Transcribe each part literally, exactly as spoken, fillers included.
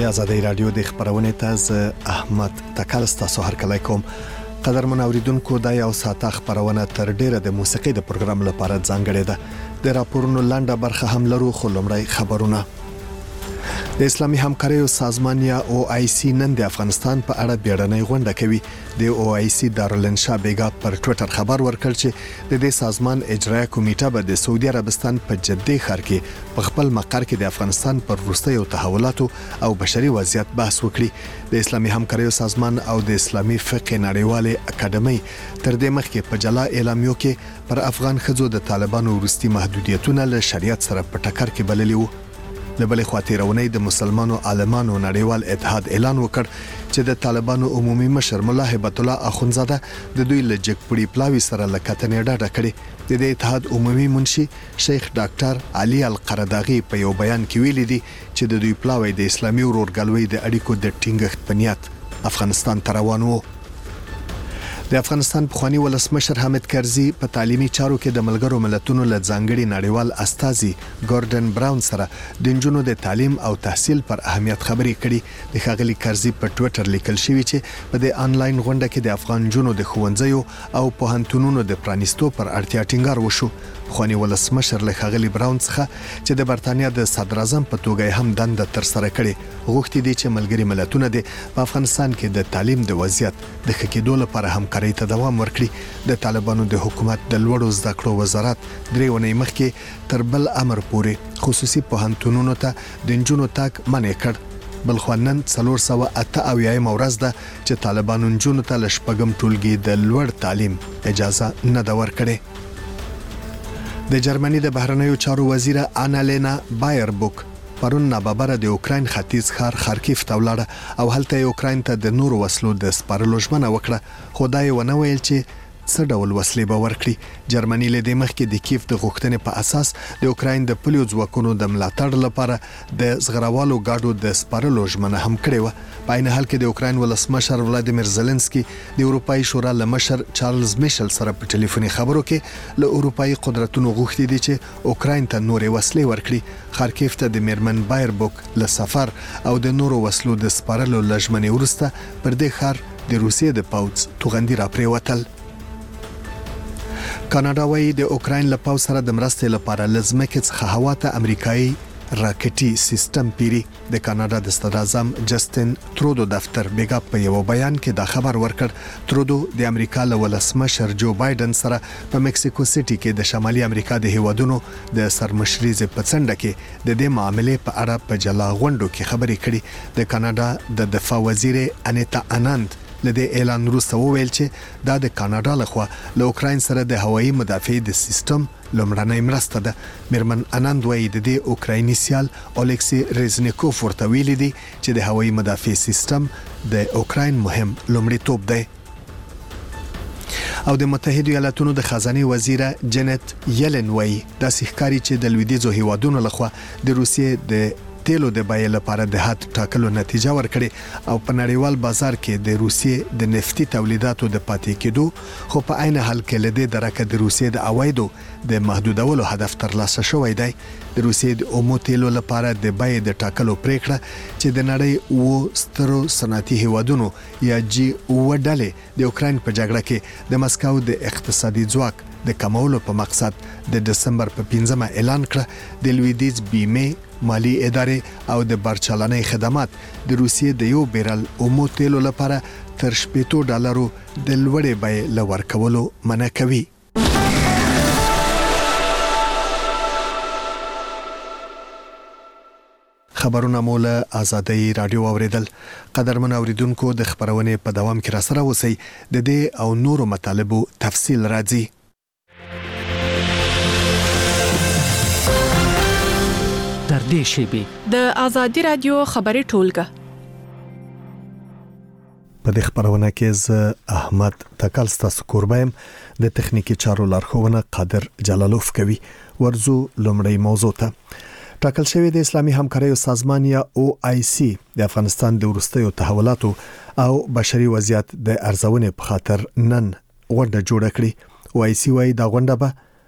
آزادۍ رادیو د خبرونه تاز احمد تکل ستاسو هر کله کوم قدرمن اوریدونکو د یو ساعت خبرونه تر ډیره د موسیقي د پروګرام لپاره ځانګړې ده. د راپورونو لاندې برخه هم لرو، خو لومړی خبرونه. د اسلامي همکاریو سازمان یا او آی سی نن د افغانستان په اړه بیړنۍ غونډه کوي. د او آی سی دارالانشا بیګا پر ټوئیټر خبر ورکړ چې د دې سازمان اجرایي کمیټه به د سعودي عربستان په جدي ښار کې په خپل مقر کې د افغانستان پر وروستیو تحولاتو او بشري وضعیت بحث وکړي. د اسلامي همکاریو سازمان او د اسلامي فقه نړیوالې اکاډمۍ تر دې مخکې په جلا اعلامیو کې پر افغان ښځو د طالبانو وروستي محدودیتونه له شریعت سره په ټکر کې بللي وو. د بلې خوا تیرونی د مسلمانو عالمانو نړیوال اتحاد اعلان وکړ چې د طالبانو عمومي مشر ملا هیبت الله اخونزاده د دوی له جګپړي پلاوي سره لکاتنې ډاډه کړې. د دې اتحاد عمومي منشي شیخ ډاکټر علي القرداغي په یو بیان کې ویلي دي چې د دوی پلاوي د اسلامي ورورګلوۍ د اړیکو د ټینګښت په نیت افغانستان ته روان وو. د افغانستان پخوانی ولسمشر حامد کرزي په تعلیمي چارو کې د ملګرو ملتونو له ځانګړي نړیوال استازي ګوردن براون سره د نجونو د تعلیم او تحصیل پر اهمیت خبرې کړي. د ښاغلي کرزي په ټوئیټر لیکل شوی چې په د آنلاین غونډه کې د افغان نجونو د ښوونځیو او پوهنتونونو د پرانیستو پر اړتیا ټینګار وشو. پخوانی ولسمشر له ښاغلي براون څخه چې د برتانیا د صدر اعظم په توګه هم دنده تر سره کړي غوښتي دي چې ملګري ملتونه د افغانستان کې د تعلیم د وضعیت د ښه کېدو لپاره همکاري ته دوام ورکړي. د طالبانو د حکومت د لوړو زده کړو وزارت درې ونې مخکې تر بل امر پورې خصوصي پوهنتونونو ته د نجونو تاګ منع کړ. بلخو نن څلور سوه اته اویایم ورځ ده چې طالبانو نجونو ته له شپږم ټولګي د لوړ تعلیم اجازه نه ده ورکړې. د جرمني د بهرنیو چارو وزیره آنالینا بایربوک پرون ناببره د اوکراین ختیځ ښار خارکیف ته ولاړه او هلته اوکراین ته د نورو وسلو د سپارلو ژمنه وکړه، خو دا یې ونه ویل چې څه ډول وسلې به ورکړي. جرمني له دې مخکې د کیف د غوښتنې په اساس د اوکراین د پولیو ځواکونو د ملاتړ لپاره د زغروالو گاډو د سپارلو ژمنه هم کړې وه. په عین حال کې د اوکراین ولسمشر ولادیمیر زيلنسکي د اروپאי شورا له مشر چارلز میشل سره په ټلیفوني خبرو کې له اروپאי قدرتونو غوښتي دي چې اوکراین ته نورې وسلې ورکړي. خارکیف ته د میرمن بایربوک له سفر او د نورو وسلو د سپارلو لژمنې وروسته پر دې ښار د روسیې د پوځ توغندي را پریوتل. کاناډا وايي د اوکراین له پوځ سره د مرستې لپاره لزمکه څخه هوا ته امریکایي راکټي سیستم پیری. د کاناډا د صدر اعظم جسټین ترودو دفتر بیګا په یو بیان کې دا خبر ورکړ. ترودو د امریکا له ولسمشر جو بایدن سره په مکسیکو سيټي کې د شمالي امریکا د هیوادونو د سرمشريزه په څنډه کې د دې معاملې په اړه په جلا غونډو کې خبرې کړي. د کاناډا د دفاع وزیر انیتا اناند لدې اعلان وروسته وویل چې دا د کاناډا لخوا له اوکراین سره د هوایي مدافعي د سیستم لومړنۍ مرسته ده. میرمن اناند وایي د دې اوکرایني سیال اولکسی ریزنیکوف ورته ویلي دي چې د هوایي مدافعي سیستم د اوکراین مهم لومړیتوب دی. او د متحده ایالاتونو د خزانه وزیره جنت یلن وایي دا ښکاري چې د لویدیځو هیوادونو لخوا د روسیې د تیلو د بیې لپاره د حد ټاکلو نتیجه ورکړي او په نړیوال بازار کې د روسیې د نفتي تولیداتو د پاتې کېدو، خو په عین حال کې لدې درکه د روسیې د عوایدو د محدودولو هدف ترلاسه شوی دی. د روسیې د اومو تیلو لپاره د بیې د ټاکلو پریکړه چې د نړۍ و سترو صنعتي هیوادونو یا جی او ډلې د اوکراین په جګړه کې د مسکو د اقتصادي ځواک د کمولو په مقصد د دسمبر په پنځمه اعلان کړ. د لویدیځ بیمه مالی ادارې او د برچلانې خدمات د روسیې د یو بیرل اومو تیلو لپاره تر شپږ ډالرو د لوړې بیې لور کولو منع کوي. خبرونه مولا آزادۍ رادیو اوریدل. قدرمن اوریدونکو د خبرونه په دوام کې را سره اوسئ. د دې او نورو مطالبو تفصیل راځي. تر دې شیبې د آزادۍ رادیو خبري ټولګه په دې خبرونه کې ز احمد تکل ستاسو قربایم د تخنیکی چارو لارښوونه قادر جلالوف کوي. ورزو لومړی موضوع ته ټاکل شوی د اسلامي همکاریو سازمان یا او آی سی د افغانستان د وروستیو تحولاتو او بشري وضعیت د ارزونې په خاطر نن غونډه جوړه کړې. او آی سی وايي دا غونډه به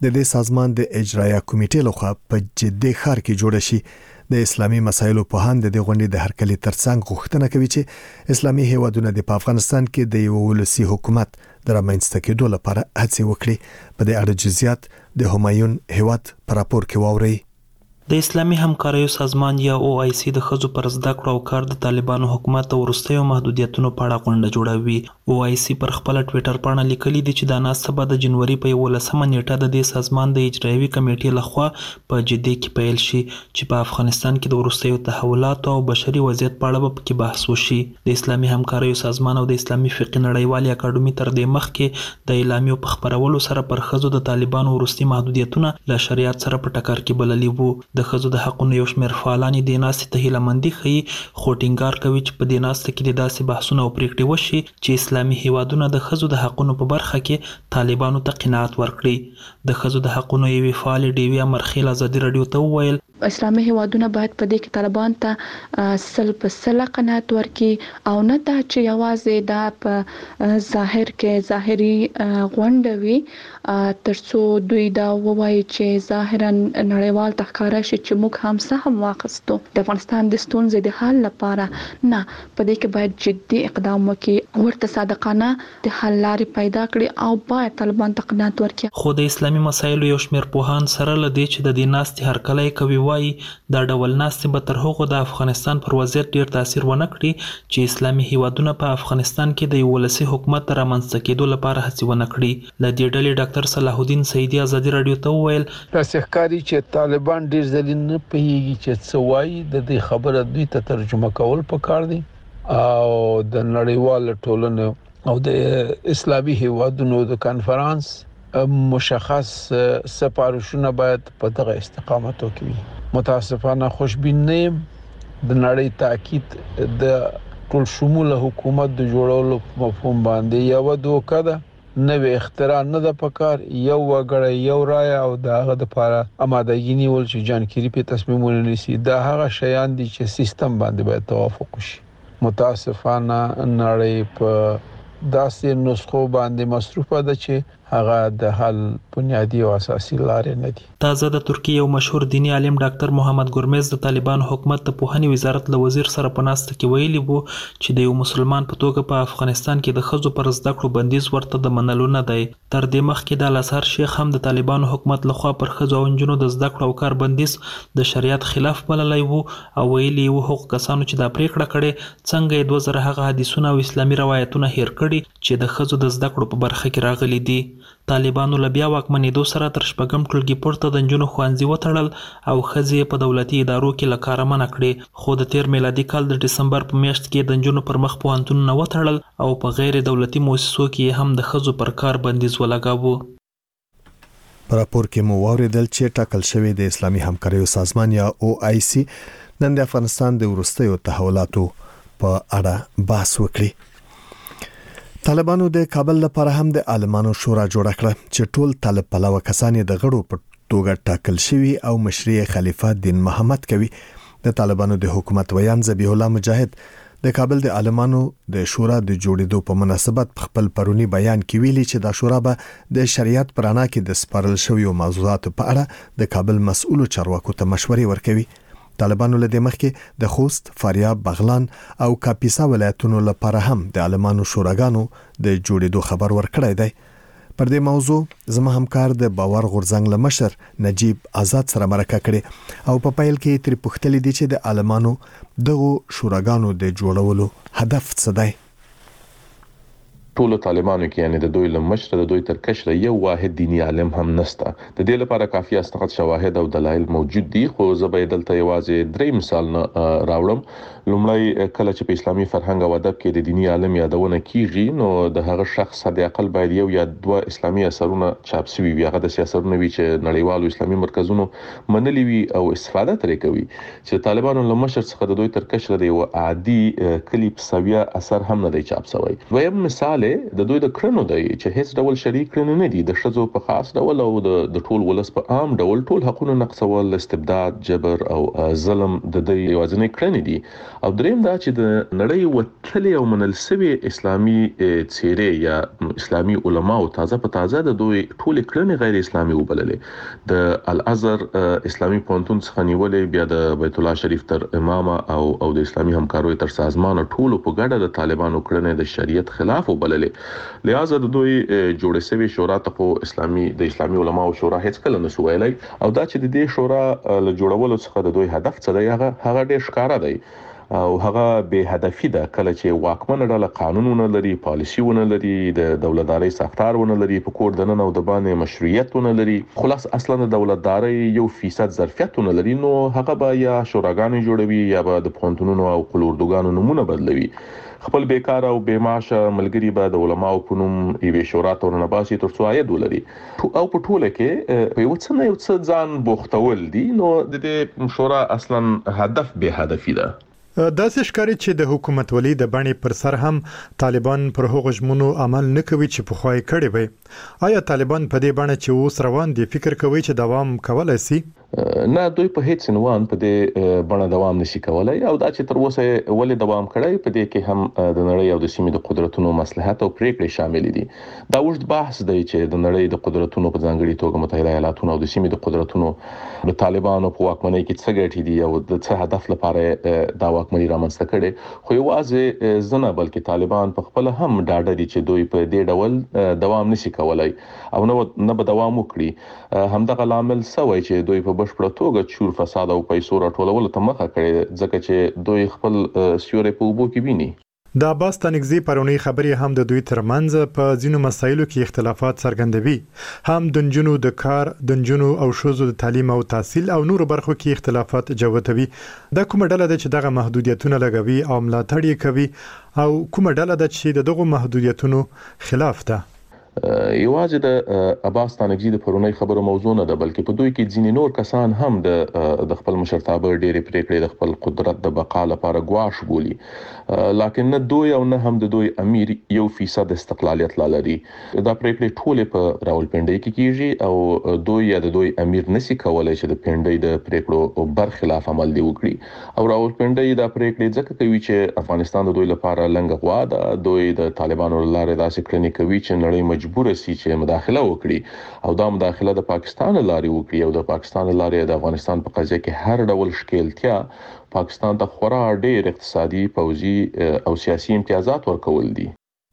د دې سازمان د اجرایه کمیټې لخوا په جدي خار کې جوړ شي. د اسلامي مسایلو په هند د غونډې د هرکلي ترڅنګ غوښتنه کوي چې اسلامي هیوادونه د افغانستان کې د یو ولسی حکومت د رامنځته کېدو لپاره هڅه وکړي. په دې اړه جزئیات د همایون هیواد پر راپور کې واوري. د اسلامي همکاریو سازمان یا او آی سی د ښځو پر زده کړو او کار د طالبانو حکومت او وروستیو محدودیتونو په اړه غونډه جوړوي. او آی سی پر خپل ټوئیټر باندې لیکلي دي چې دا ناسته به د جنوري په یولسمه نیټه د دې سازمان د اجرایوي کمیټې لخوا په جدي کې پیل شي چې په افغانستان کې د وروستیو تحولاتو او بشري وضعیت په اړه به پکې بحث وشي. د اسلامي همکاریو سازمان او د اسلامي فقه نړیوالې اکاډمي تر دې مخکې د اعلامیو په خبرولو سره پر ښځو د طالبانو وروستي محدودیتونه له شریعت سره په ټکر کې بللي وو. د ښځو د حقونو یو شمېر فعالان د ناستې ته هیلهمندي ښیي، خو ټینګار کوي چې په دې ناسته کې د داسې بحثونه او پریکړې وشي چې اسلامي هیوادونه د ښځو د حقونو په برخه کې طالبانو ته قناعت ورکړي. د ښځو د حقونو یوې فعالې ډیوې امرخیل ازادي راډیو ته وویل اسلامي هیوادونه باید په دې کې طالبان ته سل په سل قناعت ورکړي او نه دا چې یوازې دا په ظاهر کې ظاهري غونډه وي ترڅو دوی دا ووایي چې ظاهرا نړیوال تخکاره شي چې موږ هم سهم واخستو د افغانستان د ستونزې د حل لپاره. نه، په دې کې باید جدي اقدام وکړي، ورته صادقانه د حل لارې پیدا کړي او باید طالبان ته قناعت ورکړي. خو د اسلامي مسایلو یو شمېر پوهان سره لدی چې د دې ناستې هرکلی کوي وایي دا ډول ناستې به تر هغو د افغانستان پر وضعیت ډیر تاثیر ونه کړي چې اسلامي هیوادونه په افغانستان کې د یو ولسي حکومت د رامنځته کېدو لپاره هڅې ونه کړي. له دې ډلې ډاکټر صلاح الدین سیدي ازادي راډیو ته وویل داسې ښکاري چې طالبان ډیر ځلې نه پوهیږي چې څه وایي، د دې خبره دوی ته ترجمه کول پکار دي او د نړیوال ټولنې او د اسلامي هیوادونو د کانفرنس مشخص سپارښتنه باید په دغه استقامت وکړي. متاسفانه خوشبین نه یم. د نړۍ تاکید د ټول شموله حکومت د جوړولو مفهوم باندې یو دوکه ده، نوې اختراع نه ده پکار، یو وګړی یو رای او دغه د لپاره آمادګي نیول چې جانکيري په تصمیمونه نیسي. دا هغه شیان دي چې سیستم باندې باید توافق وشي. متاسفانه نړۍ په داسې نسخو باندې مصروفه ده چې هغه د حل بنیادی او اساسي لارې نه دي. تازه د ترکیه یو مشهور دینی عالم ډاکټر محمد ګورمز د طالبانو حکومت د پوهنې وزارت له وزیر سره په ناسته کې ویلي وو چې د یو مسلمان په توګه په افغانستان کې د ښځو پر زده کړو بندیز ورته د منلو نه دی. تر دې مخکې د الازهر شیخ هم د طالبانو حکومت لخوا پر ښځو او نجونو د زده کړو او کار بندیز د شریعت خلاف بللی وو او ویلي وو هغو کسانو چې دا پریکړه کړې څنګه یې دوه زره هغه حدیثونه او اسلامي روایتونه هیر کړي چې د ښځو د زده کړو په برخه کې راغلي دي. طالبانو له بیا واکمنېدو سره تر شپږم ټولګي پورته د نجونو ښوونځي وتړل او ښځې په دولتي ادارو کې له کاره منع کړې، خو د تیر میلادي کال د ډسمبر په میاشت کې د نجونو پر مخ پوهنتونونه وتړل او په غیر دولتي مؤسسو کې هم د ښځو پر کار بندیز ولګاوه. په راپور کې مو واوریدل چې ټاکل شوی د اسلامي همکاریو سازمان یا او آی سی نن د افغانستان د وروستیو تحولاتو په اړه بحث وکړي. طالبانو د کابل لپاره هم د عالمانو شورا جوړه کړه چې ټول طالب پلوه کسان د غړو په توګه ټاکل شوی او مشري خلیفہ دین محمد کوي. د طالبانو د حکومت ویان ذبیح الله مجاهد د کابل د عالمانو د شورا د جوړېدو په مناسبت خپل پرونی بیان کې ویلي چې دا شورا به د شریعت پرانا کې د سپارل شویو موضوعاتو په اړه د کابل مسؤلو چارواکو ته مشورې ورکوي. طالبانو له دې مخکې د خوست، فاریاب، بغلان او کاپیسا ولایتونو لپاره هم د عالمانو شوراګانو د جوړېدو خبر ورکړی دی. پر دې موضوع زما همکار د باور غورځنګ له مشر نجیب آزاد سره مرکه کړې او په پیل کې تر پوښتنې دي چې د عالمانو دغه شوراګانو د جوړولو هدف څه دی. ټول طالبانو کې یعنی د دوی لمشر د دوی تر کشر یو واحد دینی عالم هم نسته. د دې لپاره کافي استناد شواهد او دلایل موجود دي، خو زه به دلته یوازې درې مثال راوړم. لومړی کله چې په اسلامي فرهنګ او ادب کې د دینی عالم یادونه کیږي نو د هغه شخص د اقل باید یو یا دوه اسلامي اثرونه چاپ شوي وي، هغه د سیاستونو وي چې نړیوالو اسلامي مرکزونو منلي وي او استفاده ترې کوي. چې طالبانو لمشر څخه د دوی تر کشر د یو عادي کلیپ سویا اثر هم نه دی چاپ شوی. دویم مثال ولې د دوی د کړنو دی چې هیڅ ډول شریک کړنه نه دي د شذو په خاص ډول او د ټول ولس په عام ډول ټول حقوقو نقصول استبداد جبر او ظلم د دوی یوازینی کړنې دي او دریم دا چې د نړۍ وتلې او منل شوی اسلامي څیرې یا اسلامي علما او تازه په تازه د دوی ټول کړنې غیر اسلامي وبللې د الازهر اسلامي پونتون څخه نیولې بیا د بیت الله شریف تر امام او او د اسلامي همکاروي تر سازمان ټول په ګډه د طالبانو کړنې د شریعت خلاف وبللې لہذا د دوی جوړې شوی شورا ته اسلامي د اسلامي علما او شورا هیڅ کله نه سویلای او دا چې د دې شورا له جوړولو څخه د دوی هدف څه دی هغه هغه ډیر ښکاره دی او هغه به هدفي ده کله چې واکمن ډله قانونونه لري پالیسیونه لري د دولتداري ساختارونه لري په کور دننه او د باندې مشروعیتونه لري خلاص اصلا د دولتداري یو فیصد ظرفیتونه لري نو هغه به یا شوراګانې جوړوي یا به د پونتونونو او قلوردوګانو نمونه بدلوي خپل بیکار او بیماشه ملګری به د علماو په نوم ایوي شورا ته ورنباسي ترڅو عاید ولري او په ټوله کې په یو څه نه یو څه ځان بوختول دي نو د دې شورا اصلا هدف به هدفي ده داسې ښکاري چې د حکومت ولي د بڼې پر سر هم طالبان پر هغو ژمنو عمل نه کوي چې پخوا یې کړی وي آیا طالبان په دې بڼه چې اوس روان دي فکر کوي چې دوام کولای شي نه دوی په هیڅ عنوان په دې بڼه دوام نشي کولای او دا چې تر اوسه ولې دوام کړی په دې کې هم د نړۍ او د سیمې د قدرتونو مصلحت او پریکړې شامل دي دا اوږد بحث دی چې د نړۍ د قدرتونو په ځانګړي توګه متحده ایالاتونو او د سیمې د قدرتونو د طالبانو په واکمنۍ کې څه ګټې دي او د څه هدف لپاره دا واکمنۍ رامنځته کړي خو یوازې زنه بلکې طالبان په خپل هم ډاډه دي چې دوی په دې ډول دوام نشي کولای او نه به دوام وکړي همدغه لامل سوی چې دوی په بشپړه توګه چور فساد او پیسو راټولولو ته مخه کړي ځکه چې دوی خپل سیوري په اوبو کې ویني د عباس تنگزی پرونی خبرې هم د دوی ترمنځ په ځینو مسایلو کې اختلافات څرګندوي هم د نجونو د کار د نجونو او ښځو د تعلیم او تحصیل او نورو برخو کې اختلافات جوتوي دا کومه ډله ده چې دغه محدودیتونه لګوي او ملاتړ یې کوي او کومه ډله ده چې د دغو محدودیتونو خلاف ده یوازې د عباس تنگزی د پرونی خبرو موضوع نه ده بلکې په دوی کې ځینې نور کسان هم د د خپل مشرتابه ډېرې پریکړې د خپل قدرت د بقا لپاره ګواښ بولي لکه نه دوی او نه هم د دوی امیر یو فیصد استقلالیت لري دا پریکړې ټولې په راولپنډۍ کې کیږي او دوی یا د دوی امیر نشي کولای چې د پنډۍ د پریکړو برخلاف عمل دی وکړي او راولپنډۍ دا پریکړې ځکه کوي چې افغانستان د دوی لپاره لنګ غوا ده دوی د طالبانو لاره داسې کړنې کوي چې نړۍ مجبور سي چې مداخله وکړي او دا مداخله د پاکستان لاري وکړي او د پاکستان لاري د افغانستان په قضیه کې هر ډول شکلتیا پاکستان ته خورا ډېر اقتصادي پوځي او سیاسي امتیازات ورکول دي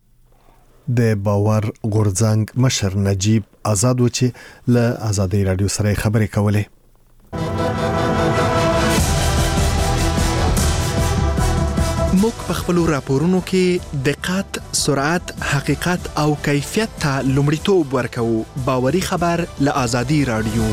د باور غورځنګ مشر نجیب آزاد و چې له آزادۍ رادیو سره خبرې کولې موږ په خپل راپورونو کې دقت، سرعت، حقیقت او کیفیت ته لومړیتوب ورکوو. باوري خبر له آزادۍ رادیو.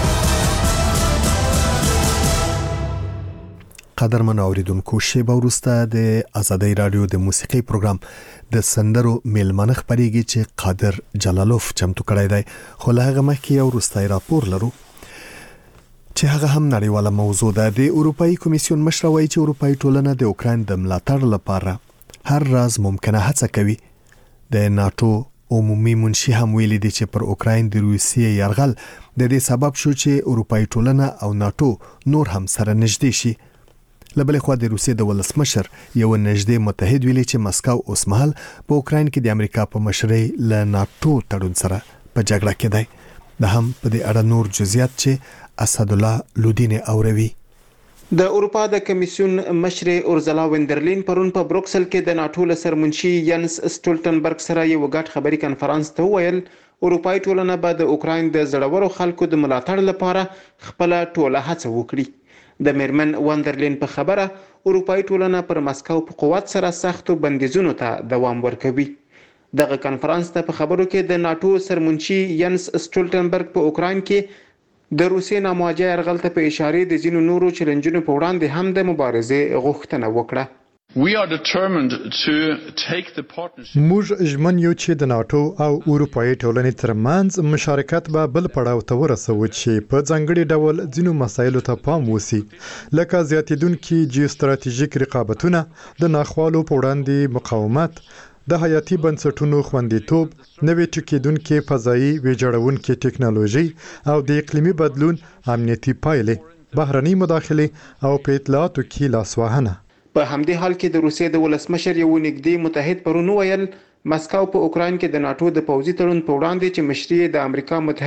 قدرمن اوریدونکو شیبه وروسته د آزادۍ رادیو د موسیقي پروګرام د سندرو میلمنه خبرېږي چې قادر جلالوف چمتو کړی دی خو له هغه مخکې یو وروستی راپور لرو چې هغه هم نړیواله موضوع ده. د اروپאי کمیسیون مشر وایي چې اروپאי ټولنه د اوکراین د ملاتړ لپاره هر راز ممکنه هڅه کوي. د ناتو عمومي منشي هم ویلي دی چې پر اوکراین د روسیې یرغل د دې سبب شو چې اروپאי ټولنه او ناتو نور هم سره نږدې شي. لبلې خو د روسیې د ولسمشر یو نږدې متحد ویلي چې مسکو اوس مهال په اوکراین کې د امریکا په مشرۍ له ناتو تړون سره په جګړه کې دی. د هم په دې اړه نور جزئیات چې اسد الله لودین اوروي. د اروپا د کمیسیون مشر اورزلا وندرلین پرون په بروکسل کې د ناتو سرمنشي ینس سټولټنبرګ سره یو غټ خبري کانفرنس ته ویل اروپאי ټولنه به د اوکراین د زړورو خلکو د ملاتړ لپاره خپل ټوله هڅه وکړي. د میرمن وندرلین په خبره اروپאי ټولنه پر مسکو په قوت سره سختو بندیزونو ته دوام ورکوي. دغه کانفرنس ته په خبرو کې د ناتو سرمنشي ینس سټولټنبرګ په اوکراین کې د روسیې نامواجه یرغل ته په اشاره د ځینو نورو چیلنجونو په وړاندې هم د مبارزې غوښتنه وکړه. موږ ژمن یو چې د ناتو او اروپאי ټولنې ترمنځ مشارکت به بل پړاو ته ورسوي چې په ځانګړي ډول ځینو مسایلو ته پام وسی لکه زیاتیدونکو جیوستراتیژیک رقابتونه د ناخوالو په وړاندې مقاومت د حیاتي بنسټونو خوندیتوب، نوې ټکیدونکو فضایي ویجاړونکو ټکنالوژي او د اقلیمي بدلون امنیتي پایلې، بهرنۍ مداخله او په اطلاعاتو کې لاسوهنه. په همدې حال کې د روسیې د ولسمشر یو نږدې متحد پرون ویل مسکو په اوکراین کې د ناتو د پوځي تړون په وړاندې چې مشري د امریکا متحده